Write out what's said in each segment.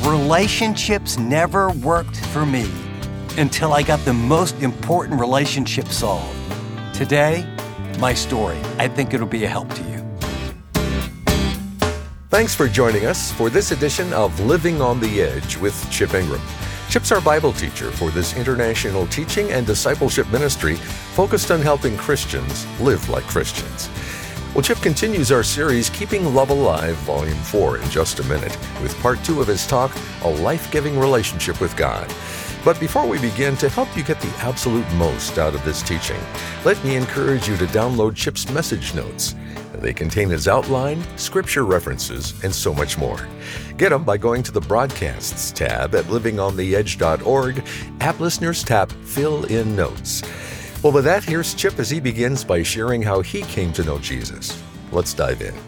Relationships never worked for me until I got the most important relationship solved. Today, my story. I think it'll be a help to you. Thanks for joining us for this edition of Living on the Edge with Chip Ingram. Chip's our Bible teacher for this international teaching and discipleship ministry focused on helping Christians live like Christians. Well, Chip continues our series, Keeping Love Alive, Volume 4, in just a minute, with Part 2 of his talk, A Life-Giving Relationship with God. But before we begin, to help you get the absolute most out of this teaching, let me encourage you to download Chip's message notes. They contain his outline, scripture references, and so much more. Get them by going to the Broadcasts tab at livingontheedge.org, App Listeners tab, Fill in Notes. Well, with that, here's Chip as he begins by sharing how he came to know Jesus. Let's dive in.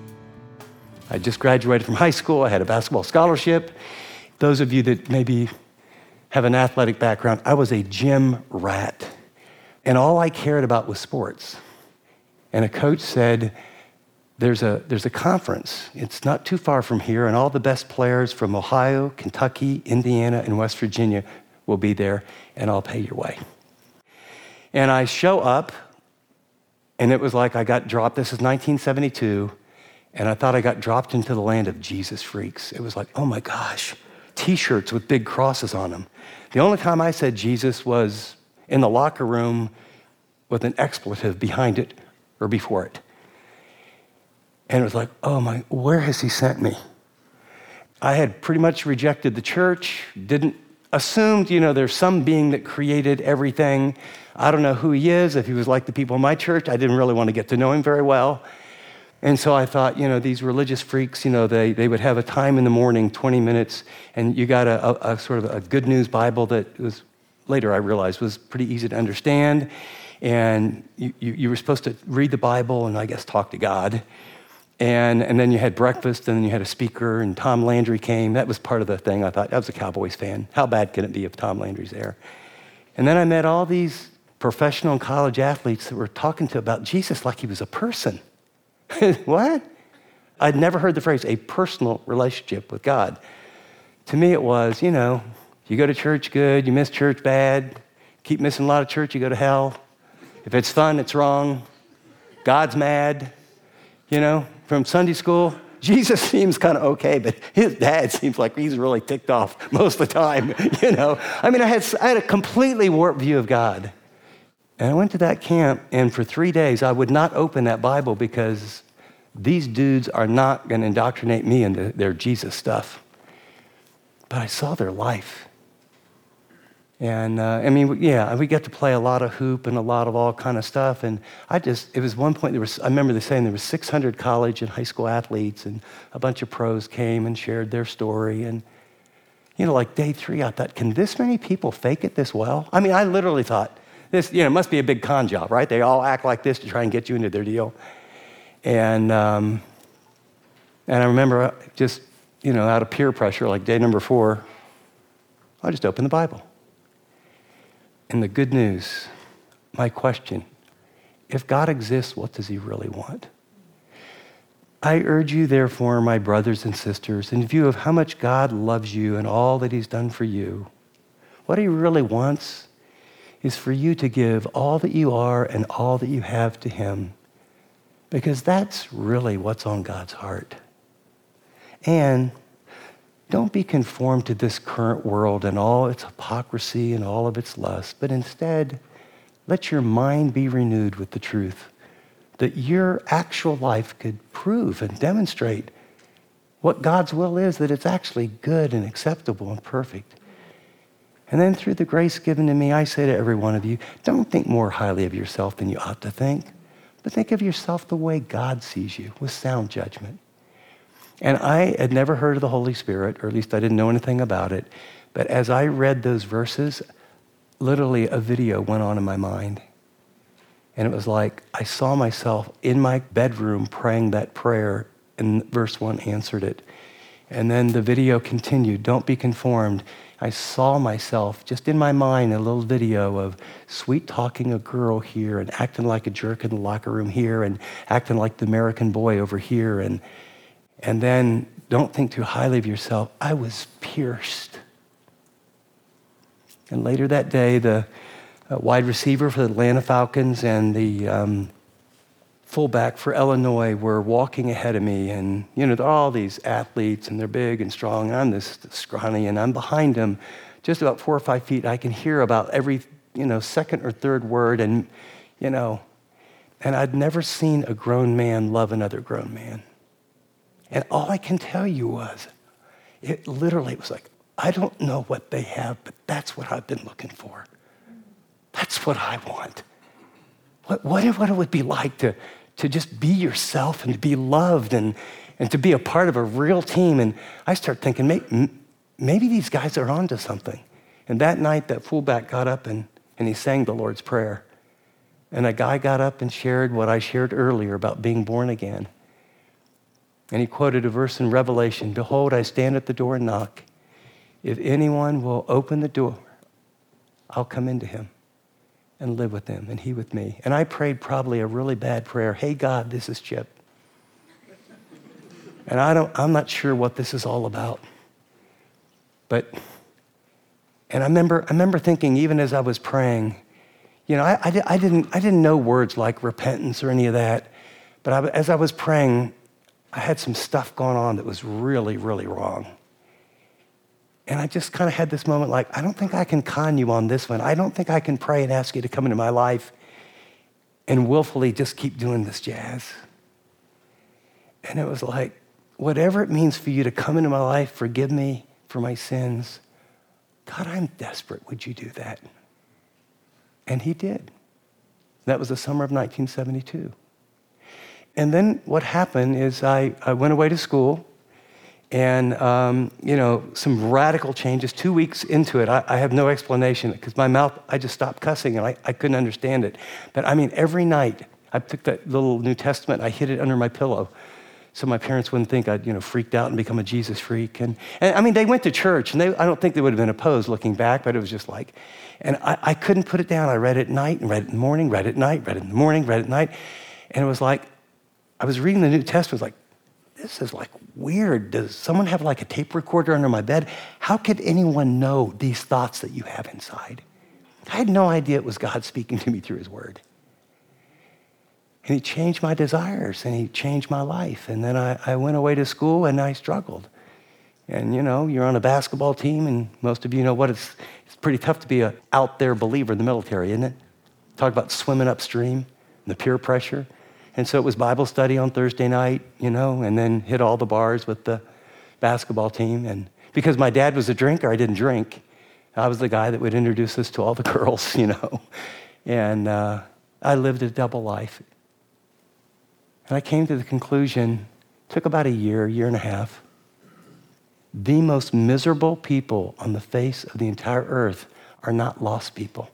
I just graduated from high school. I had a basketball scholarship. Those of you that maybe have an athletic background, I was a gym rat. And all I cared about was sports. And a coach said, there's a conference. It's not too far from here, and all the best players from Ohio, Kentucky, Indiana, and West Virginia will be there, and I'll pay your way. And I show up, and it was like I got dropped. This is 1972, and I thought I got dropped into the land of Jesus freaks. It was like, oh my gosh, T-shirts with big crosses on them. The only time I said Jesus was in the locker room with an expletive behind it or before it. And it was like, oh my, where has he sent me? I had pretty much rejected the church, assumed, there's some being that created everything. I don't know who he is, if he was like the people in my church. I didn't really want to get to know him very well. And so I thought, these religious freaks, they would have a time in the morning, 20 minutes, and you got a sort of a good news Bible that was, later I realized, was pretty easy to understand. And you were supposed to read the Bible and I guess talk to God. And then you had breakfast, and then you had a speaker, and Tom Landry came. That was part of the thing. I thought, I was a Cowboys fan. How bad can it be if Tom Landry's there? And then I met all these professional and college athletes that were talking about Jesus like he was a person. What? I'd never heard the phrase, a personal relationship with God. To me it was, you go to church good, you miss church bad, keep missing a lot of church, you go to hell. If it's fun, it's wrong. God's mad. From Sunday school, Jesus seems kind of okay, but his dad seems like he's really ticked off most of the time, I had a completely warped view of God. And I went to that camp, and for 3 days, I would not open that Bible because these dudes are not going to indoctrinate me into their Jesus stuff. But I saw their life. And we got to play a lot of hoop and a lot of all kind of stuff. And it was one point, I remember they saying there were 600 college and high school athletes, and a bunch of pros came and shared their story. And, like day 3, I thought, can this many people fake it this well? I literally thought, this, must be a big con job, right? They all act like this to try and get you into their deal. And I remember just, out of peer pressure, like day number 4, I just opened the Bible. And the good news, my question, if God exists, what does he really want? I urge you, therefore, my brothers and sisters, in view of how much God loves you and all that he's done for you, what he really wants is for you to give all that you are and all that you have to him, because that's really what's on God's heart. And don't be conformed to this current world and all its hypocrisy and all of its lust, but instead, let your mind be renewed with the truth that your actual life could prove and demonstrate what God's will is, that it's actually good and acceptable and perfect. And then through the grace given to me, I say to every one of you, don't think more highly of yourself than you ought to think, but think of yourself the way God sees you, with sound judgment. And I had never heard of the Holy Spirit, or at least I didn't know anything about it. But as I read those verses, literally a video went on in my mind. And it was like I saw myself in my bedroom praying that prayer, and verse 1 answered it. And then the video continued, don't be conformed. I saw myself just in my mind, a little video of sweet talking a girl here and acting like a jerk in the locker room here and acting like the American boy over here. And then don't think too highly of yourself. I was pierced. And later that day, the wide receiver for the Atlanta Falcons and the fullback for Illinois were walking ahead of me. And, you know, all these athletes, and they're big and strong, and I'm this scrawny, and I'm behind them just about 4 or 5 feet. I can hear about every, second or third word, and, and I'd never seen a grown man love another grown man. And all I can tell you was, it was like, I don't know what they have, but that's what I've been looking for. That's what I want. What it would be like to just be yourself and to be loved and to be a part of a real team. And I start thinking, maybe these guys are onto something. And that night, that fullback got up and he sang the Lord's Prayer. And a guy got up and shared what I shared earlier about being born again. And he quoted a verse in Revelation, "Behold, I stand at the door and knock. If anyone will open the door, I'll come into him and live with him and he with me." And I prayed probably a really bad prayer. "Hey God, this is Chip. And I'm not sure what this is all about." And I remember thinking, even as I was praying, I didn't know words like repentance or any of that. But as I was praying, I had some stuff going on that was really, really wrong. And I just kind of had this moment like, I don't think I can con you on this one. I don't think I can pray and ask you to come into my life and willfully just keep doing this jazz. And it was like, whatever it means for you to come into my life, forgive me for my sins. God, I'm desperate. Would you do that? And he did. That was the summer of 1972. And then what happened is I went away to school. And, some radical changes. 2 weeks into it, I have no explanation because my mouth, I just stopped cussing and I couldn't understand it. But every night I took that little New Testament, I hid it under my pillow so my parents wouldn't think I'd, freaked out and become a Jesus freak. And they went to church and I don't think they would have been opposed looking back, but it was just like, and I couldn't put it down. I read it at night and read it in the morning, read it at night, read it in the morning, read it at night. And it was like, I was reading the New Testament, like, this is like weird. Does someone have like a tape recorder under my bed? How could anyone know these thoughts that you have inside? I had no idea it was God speaking to me through his word. And he changed my desires and he changed my life. And then I went away to school and I struggled. And you're on a basketball team and most of you know what it's pretty tough to be an out there believer in the military, isn't it? Talk about swimming upstream and the peer pressure. And so it was Bible study on Thursday night, and then hit all the bars with the basketball team. And because my dad was a drinker, I didn't drink. I was the guy that would introduce us to all the girls, And I lived a double life. And I came to the conclusion, took about a year and a half, the most miserable people on the face of the entire earth are not lost people.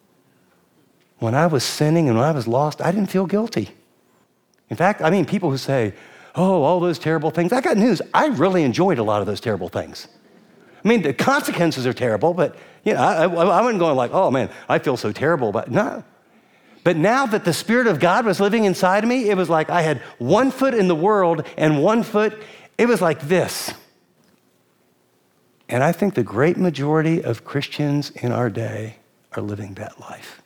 When I was sinning and when I was lost, I didn't feel guilty. In fact, people who say, oh, all those terrible things. I got news. I really enjoyed a lot of those terrible things. The consequences are terrible, but I wasn't going like, oh man, I feel so terrible. But no. But now that the Spirit of God was living inside of me, it was like I had 1 foot in the world and 1 foot, it was like this. And I think the great majority of Christians in our day are living that life.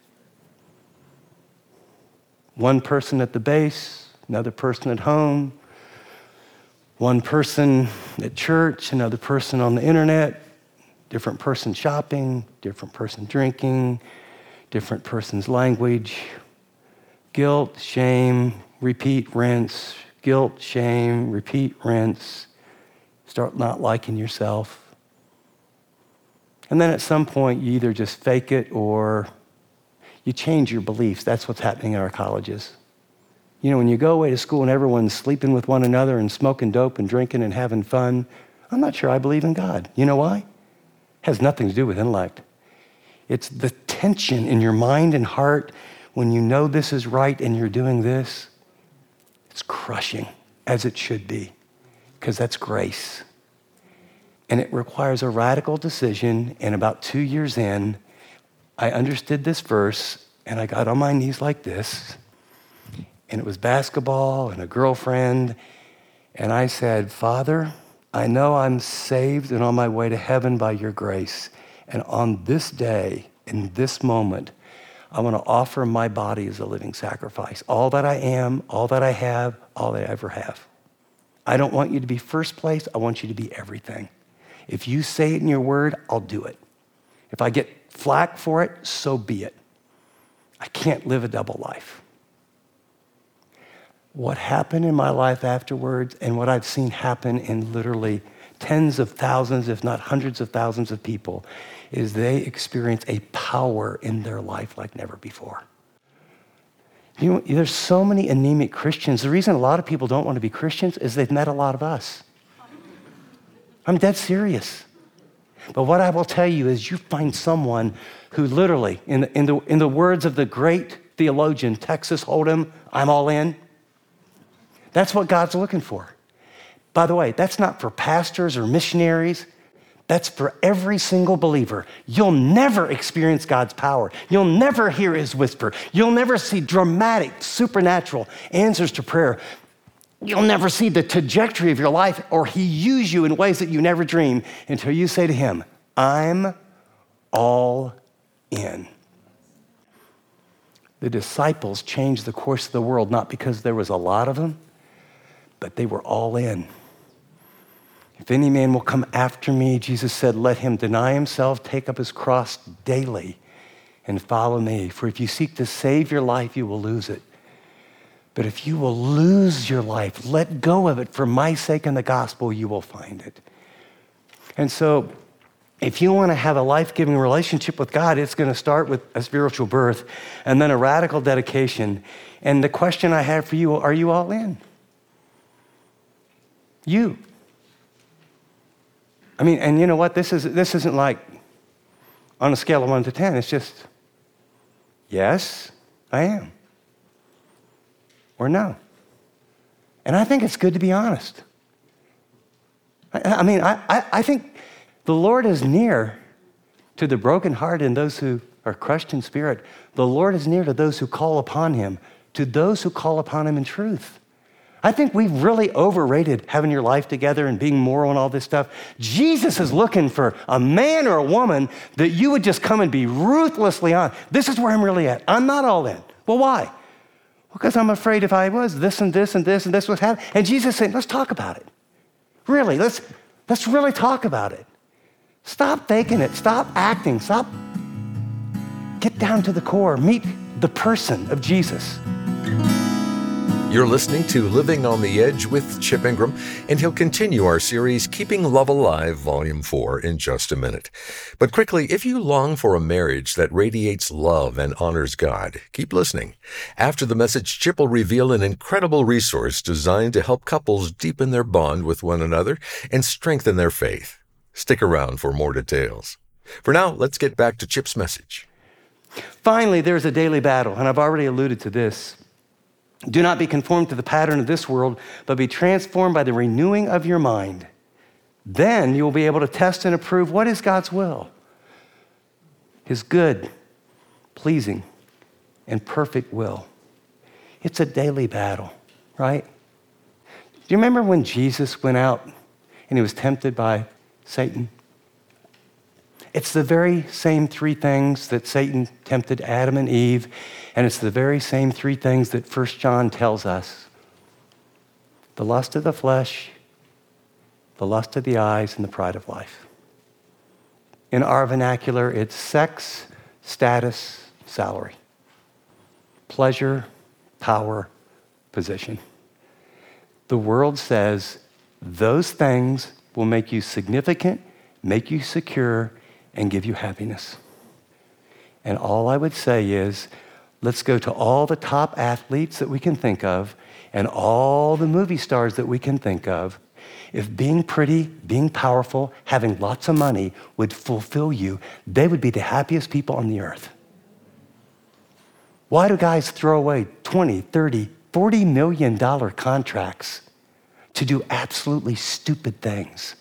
One person at the base, another person at home, one person at church, another person on the internet, different person shopping, different person drinking, different person's language, guilt, shame, repeat, rinse, guilt, shame, repeat, rinse, start not liking yourself. And then at some point, you either just fake it or you change your beliefs. That's what's happening in our colleges. When you go away to school and everyone's sleeping with one another and smoking dope and drinking and having fun, I'm not sure I believe in God. You know why? It has nothing to do with intellect. It's the tension in your mind and heart when you know this is right and you're doing this. It's crushing, as it should be, because that's grace. And it requires a radical decision. And about 2 years in, I understood this verse, and I got on my knees like this, and it was basketball and a girlfriend, and I said, Father, I know I'm saved and on my way to heaven by your grace. And on this day, in this moment, I want to offer my body as a living sacrifice. All that I am, all that I have, all that I ever have. I don't want you to be first place. I want you to be everything. If you say it in your word, I'll do it. If I get flack for it, so be it. I can't live a double life. What happened in my life afterwards and what I've seen happen in literally tens of thousands, if not hundreds of thousands of people, is they experience a power in their life like never before. You know, there's so many anemic Christians. The reason a lot of people don't want to be Christians is they've met a lot of us. I'm dead serious. But what I will tell you is you find someone who literally, in the words of the great theologian Texas Hold'em, I'm all in. That's what God's looking for. By the way, that's not for pastors or missionaries. That's for every single believer. You'll never experience God's power. You'll never hear his whisper. You'll never see dramatic, supernatural answers to prayer. You'll never see the trajectory of your life or he use you in ways that you never dreamed until you say to him, I'm all in. The disciples changed the course of the world, not because there was a lot of them, but they were all in. If any man will come after me, Jesus said, let him deny himself, take up his cross daily, and follow me. For if you seek to save your life, you will lose it. But if you will lose your life, let go of it for my sake and the gospel, you will find it. And so if you want to have a life-giving relationship with God, it's going to start with a spiritual birth and then a radical dedication. And the question I have for you, are you all in? You. I mean, and you know what? This isn't like on a scale of 1 to 10. It's just, yes, I am. Or no. And I think it's good to be honest. I think the Lord is near to the brokenhearted and those who are crushed in spirit. The Lord is near to those who call upon him, to those who call upon him in truth. I think we've really overrated having your life together and being moral and all this stuff. Jesus is looking for a man or a woman that you would just come and be ruthlessly on. This is where I'm really at. I'm not all in. Well, why? Because I'm afraid if I was, this and this and this and this would happen. And Jesus said, let's talk about it. Really, let's really talk about it. Stop faking it. Stop acting. Stop. Get down to the core. Meet the person of Jesus. You're listening to Living on the Edge with Chip Ingram, and he'll continue our series, Keeping Love Alive, Volume 4, in just a minute. But quickly, if you long for a marriage that radiates love and honors God, keep listening. After the message, Chip will reveal an incredible resource designed to help couples deepen their bond with one another and strengthen their faith. Stick around for more details. For now, let's get back to Chip's message. Finally, there's a daily battle, and I've already alluded to this. Do not be conformed to the pattern of this world, but be transformed by the renewing of your mind. Then you will be able to test and approve what is God's will, his good, pleasing, and perfect will. It's a daily battle, right? Do you remember when Jesus went out and he was tempted by Satan? It's the very same three things that Satan tempted Adam and Eve, and it's the very same three things that 1 John tells us. The lust of the flesh, the lust of the eyes, and the pride of life. In our vernacular, it's sex, status, salary. Pleasure, power, position. The world says those things will make you significant, make you secure, and give you happiness. And all I would say is, let's go to all the top athletes that we can think of and all the movie stars that we can think of. If being pretty, being powerful, having lots of money would fulfill you, they would be the happiest people on the earth. Why do guys throw away $20, $30, $40 million contracts to do absolutely stupid things?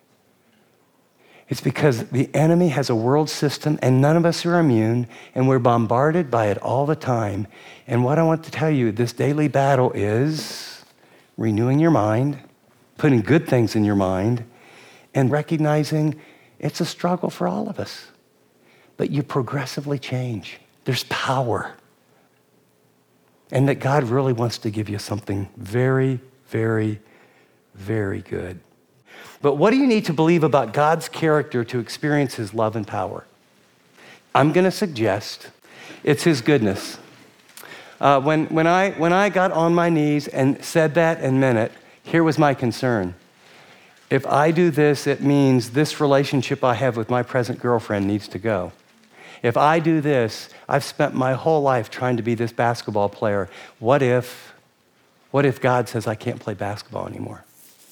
It's because the enemy has a world system and none of us are immune and we're bombarded by it all the time. And what I want to tell you, this daily battle is renewing your mind, putting good things in your mind, and recognizing it's a struggle for all of us. But you progressively change. There's power. And that God really wants to give you something very, very, very good. But what do you need to believe about God's character to experience his love and power? I'm going to suggest it's his goodness. When I got on my knees and said that and meant it, here was my concern. If I do this, it means this relationship I have with my present girlfriend needs to go. If I do this, I've spent my whole life trying to be this basketball player. What if God says I can't play basketball anymore?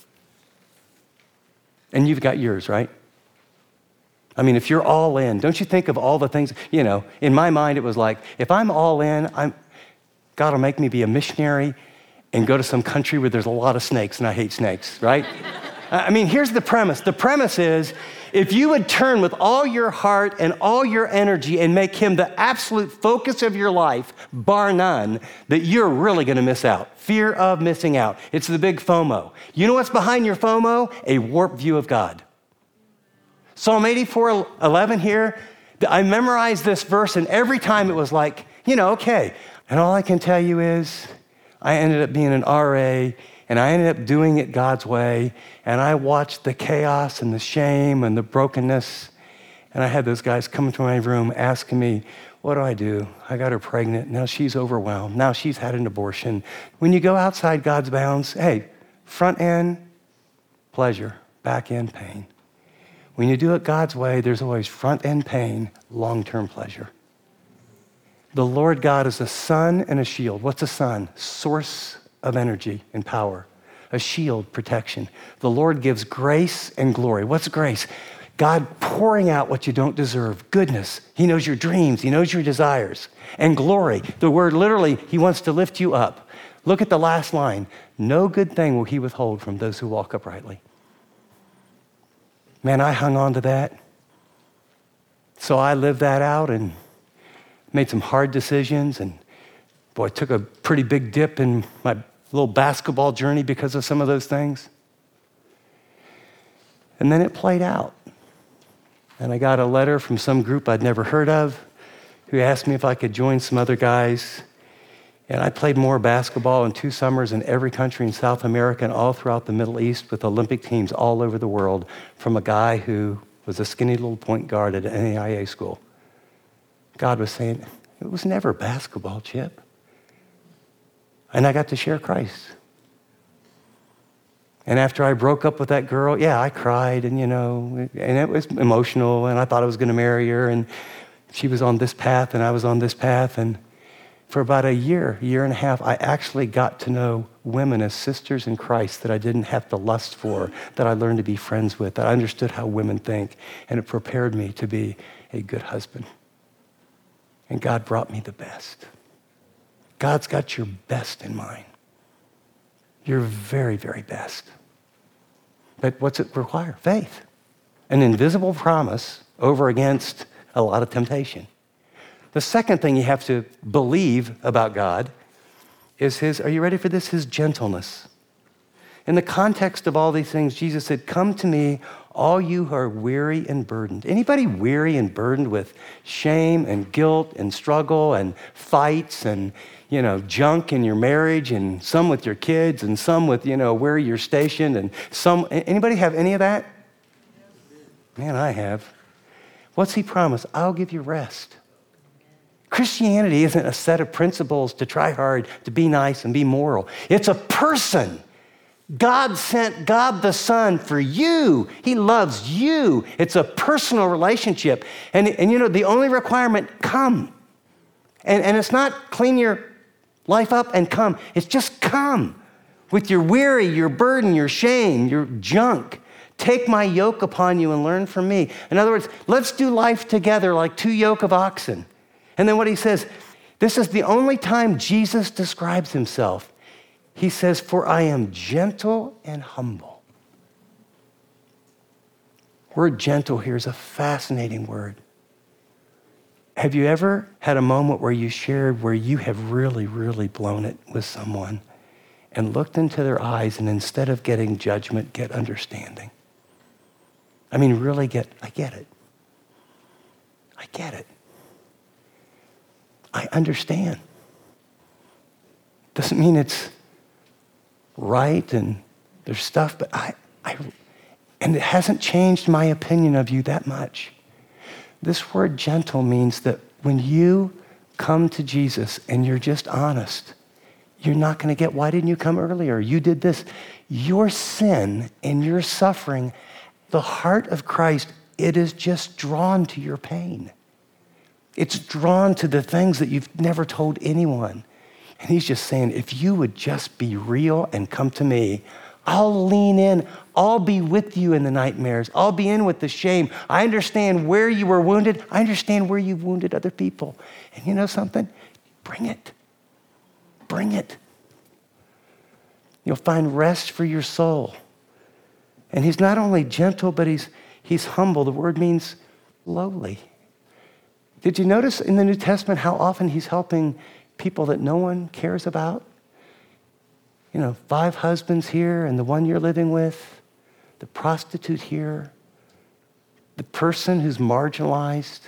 And you've got yours, right? I mean, if you're all in, don't you think of all the things, in my mind it was like, if I'm all in, God will make me be a missionary and go to some country where there's a lot of snakes, and I hate snakes, right? I mean, here's the premise. The premise is, if you would turn with all your heart and all your energy and make him the absolute focus of your life, bar none, that you're really going to miss out. Fear of missing out. It's the big FOMO. You know what's behind your FOMO? A warped view of God. Psalm 84:11 here, I memorized this verse, and every time it was like, okay. And all I can tell you is, I ended up being an RA, and I ended up doing it God's way, and I watched the chaos and the shame and the brokenness, and I had those guys come into my room asking me, what do I do? I got her pregnant. Now she's overwhelmed. Now she's had an abortion. When you go outside God's bounds, hey, front end, pleasure, back end, pain. When you do it God's way, there's always front end pain, long-term pleasure. The Lord God is a sun and a shield. What's a sun? Source of energy and power. A shield, protection. The Lord gives grace and glory. What's grace? God pouring out what you don't deserve. Goodness. He knows your dreams. He knows your desires. And glory. The word literally, he wants to lift you up. Look at the last line. No good thing will he withhold from those who walk uprightly. Man, I hung on to that. So I lived that out and made some hard decisions, and boy, took a pretty big dip in my little basketball journey because of some of those things. And then it played out. And I got a letter from some group I'd never heard of who asked me if I could join some other guys. And I played more basketball in 2 summers in every country in South America and all throughout the Middle East with Olympic teams all over the world, from a guy who was a skinny little point guard at an NAIA school. God was saying, it was never basketball, Chip. And I got to share Christ. And after I broke up with that girl, I cried, and it was emotional, and I thought I was going to marry her, and she was on this path, and I was on this path, and for about a year and a half, I actually got to know women as sisters in Christ that I didn't have to lust for, that I learned to be friends with, that I understood how women think, and it prepared me to be a good husband. And God brought me the best. God's got your best in mind. Your very, very best. But what's it require? Faith. An invisible promise over against a lot of temptation. The second thing you have to believe about God is are you ready for this? His gentleness. In the context of all these things, Jesus said, come to me, all you who are weary and burdened. Anybody weary and burdened with shame and guilt and struggle and fights and, junk in your marriage, and some with your kids, and some with, where you're stationed, and anybody have any of that? Man, I have. What's he promised? I'll give you rest. Christianity isn't a set of principles to try hard, to be nice and be moral. It's a person. God sent God the Son for you. He loves you. It's a personal relationship. And the only requirement, come. And it's not clean your life up and come. It's just come with your weary, your burden, your shame, your junk. Take my yoke upon you and learn from me. In other words, let's do life together like 2 yoke of oxen. And then what he says, this is the only time Jesus describes himself. He says, for I am gentle and humble. Word gentle here is a fascinating word. Have you ever had a moment where you shared where you have really, really blown it with someone? and looked into their eyes, and instead of getting judgment, get understanding. I mean, really I get it. I get it. I understand. Doesn't mean it's right and there's stuff, but and it hasn't changed my opinion of you that much. This word gentle means that when you come to Jesus and you're just honest, you're not going to get, why didn't you come earlier? You did this. Your sin and your suffering, the heart of Christ, it is just drawn to your pain. It's drawn to the things that you've never told anyone. And he's just saying, if you would just be real and come to me, I'll lean in. I'll be with you in the nightmares. I'll be in with the shame. I understand where you were wounded. I understand where you've wounded other people. And you know something? Bring it. Bring it. You'll find rest for your soul. And he's not only gentle, but he's humble. The word means lowly. Did you notice in the New Testament how often he's helping people that no one cares about? 5 husbands here and the one you're living with, the prostitute here, the person who's marginalized.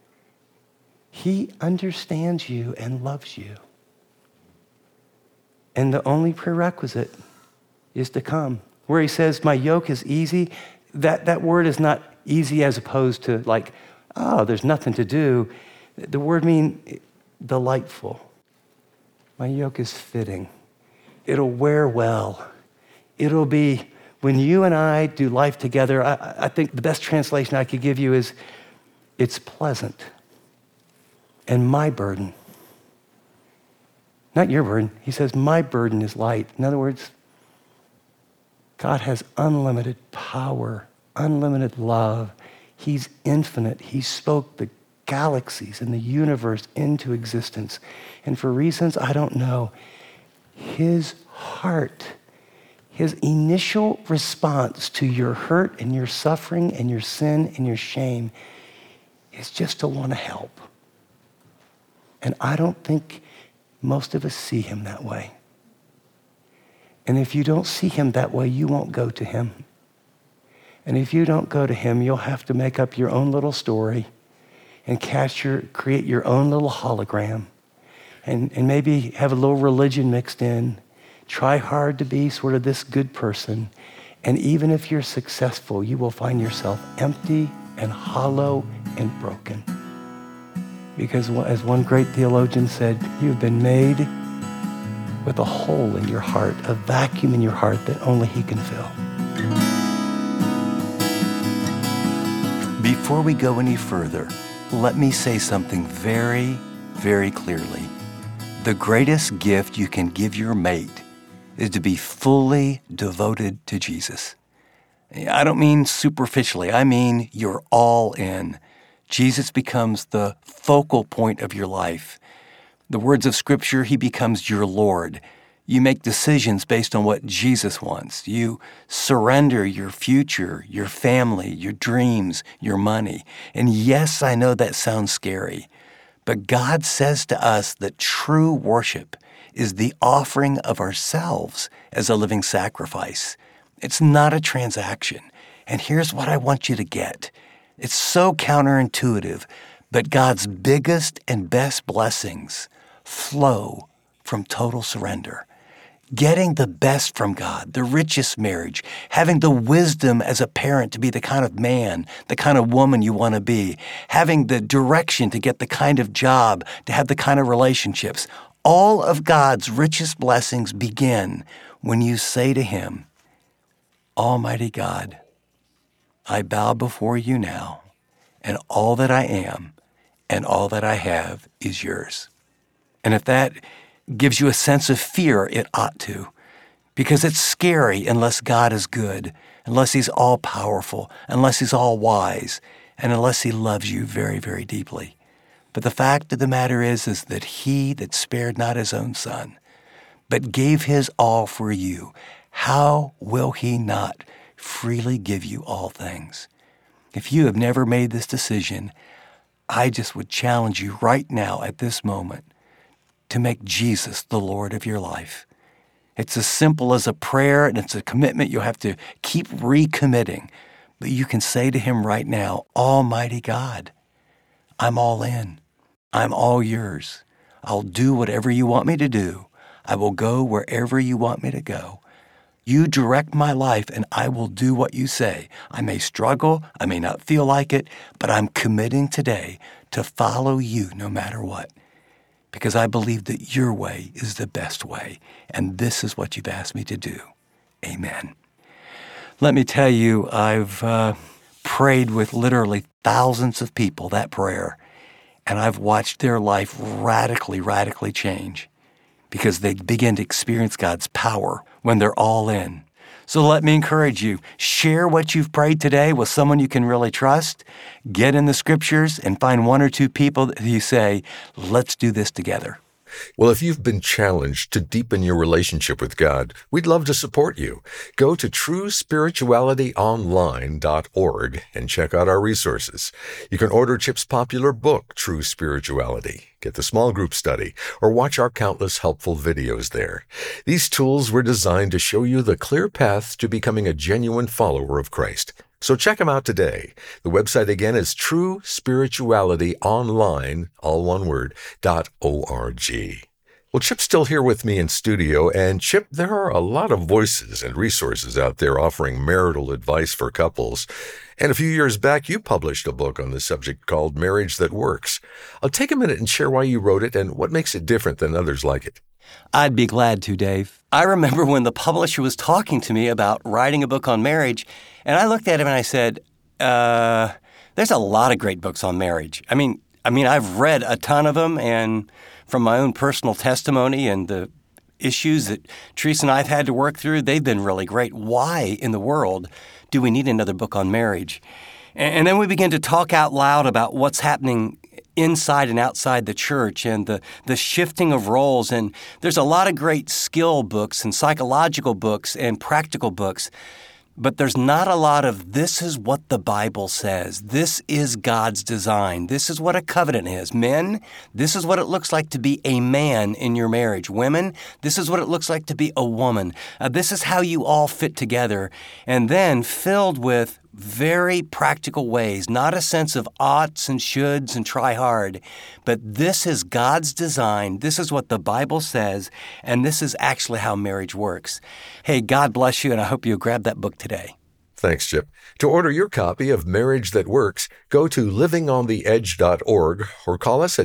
He understands you and loves you. And the only prerequisite is to come. Where he says, my yoke is easy, that word is not easy as opposed to like, oh, there's nothing to do. The word means delightful. My yoke is fitting. It'll wear well. It'll be, when you and I do life together, I think the best translation I could give you is, it's pleasant. And my burden, not your burden, he says, my burden is light. In other words, God has unlimited power, unlimited love. He's infinite. He spoke the galaxies and the universe into existence. And for reasons I don't know, his heart, his initial response to your hurt and your suffering and your sin and your shame is just to want to help. And I don't think most of us see him that way. And if you don't see him that way, you won't go to him. And if you don't go to him, you'll have to make up your own little story and create your own little hologram. And maybe have a little religion mixed in. Try hard to be sort of this good person. And even if you're successful, you will find yourself empty and hollow and broken. Because as one great theologian said, you've been made with a hole in your heart, a vacuum in your heart that only he can fill. Before we go any further, let me say something very, very clearly. The greatest gift you can give your mate is to be fully devoted to Jesus. I don't mean superficially. I mean you're all in. Jesus becomes the focal point of your life. The words of Scripture, he becomes your Lord. You make decisions based on what Jesus wants. You surrender your future, your family, your dreams, your money. And yes, I know that sounds scary. But God says to us that true worship is the offering of ourselves as a living sacrifice. It's not a transaction. And here's what I want you to get. It's so counterintuitive, but God's biggest and best blessings flow from total surrender. Getting the best from God, the richest marriage, having the wisdom as a parent to be the kind of man, the kind of woman you want to be, having the direction to get the kind of job, to have the kind of relationships. All of God's richest blessings begin when you say to him, Almighty God, I bow before you now, and all that I am and all that I have is yours. And if that gives you a sense of fear, it ought to, because it's scary unless God is good, unless he's all-powerful, unless he's all-wise, and unless he loves you very, very deeply. But the fact of the matter is that he that spared not his own son, but gave his all for you, how will he not freely give you all things? If you have never made this decision, I just would challenge you right now at this moment to make Jesus the Lord of your life. It's as simple as a prayer, and it's a commitment you'll have to keep recommitting. But you can say to him right now, Almighty God, I'm all in. I'm all yours. I'll do whatever you want me to do. I will go wherever you want me to go. You direct my life, and I will do what you say. I may struggle, I may not feel like it, but I'm committing today to follow you no matter what, because I believe that your way is the best way, and this is what you've asked me to do. Amen. Let me tell you, I've prayed with literally thousands of people that prayer, and I've watched their life radically change because they begin to experience God's power when they're all in. So let me encourage you, share what you've prayed today with someone you can really trust. Get in the scriptures and find one or two people that you say, let's do this together. Well, if you've been challenged to deepen your relationship with God, we'd love to support you. Go to truespiritualityonline.org and check out our resources. You can order Chip's popular book, True Spirituality, get the small group study, or watch our countless helpful videos there. These tools were designed to show you the clear path to becoming a genuine follower of Christ. So check them out today. The website again is truespiritualityonline, all one word, .org. Well, Chip's still here with me in studio, and Chip, there are a lot of voices and resources out there offering marital advice for couples. And a few years back, you published a book on the subject called Marriage That Works. I'll take a minute and share why you wrote it and what makes it different than others like it. I'd be glad to, Dave. I remember when the publisher was talking to me about writing a book on marriage, and I looked at him and I said, there's a lot of great books on marriage. I mean, I've read a ton of them, and from my own personal testimony and the issues that Teresa and I have had to work through, they've been really great. Why in the world do we need another book on marriage? And then we began to talk out loud about what's happening inside and outside the church and the shifting of roles. And there's a lot of great skill books and psychological books and practical books, but there's not a lot of this is what the Bible says. This is God's design. This is what a covenant is. Men, this is what it looks like to be a man in your marriage. Women, this is what it looks like to be a woman. This is how you all fit together. And then filled with very practical ways, not a sense of oughts and shoulds and try hard, but this is God's design. This is what the Bible says, and this is actually how marriage works. Hey, God bless you, and I hope you'll grab that book today. Thanks, Chip. To order your copy of Marriage That Works, go to livingontheedge.org or call us at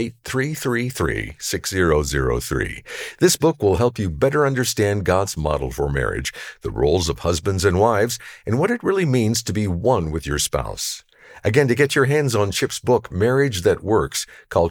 888-333-6003. This book will help you better understand God's model for marriage, the roles of husbands and wives, and what it really means to be one with your spouse. Again, to get your hands on Chip's book, Marriage That Works, call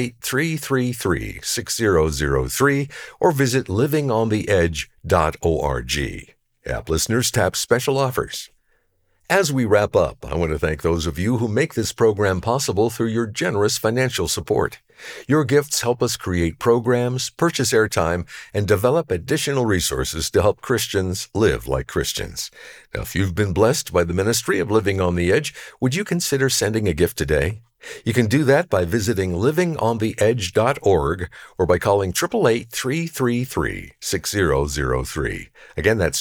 888-333-6003 or visit livingontheedge.org. App listeners tap special offers. As we wrap up, I want to thank those of you who make this program possible through your generous financial support. Your gifts help us create programs, purchase airtime, and develop additional resources to help Christians live like Christians. Now, if you've been blessed by the ministry of Living on the Edge, would you consider sending a gift today? You can do that by visiting livingontheedge.org or by calling 888-333-6003. Again, that's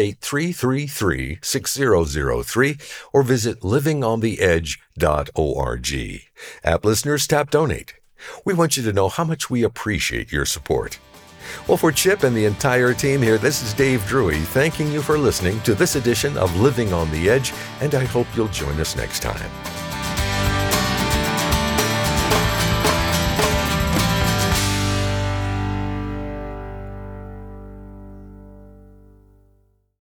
888-333-6003 or visit livingontheedge.org. App listeners, tap donate. We want you to know how much we appreciate your support. Well, for Chip and the entire team here, this is Dave Drury thanking you for listening to this edition of Living on the Edge, and I hope you'll join us next time.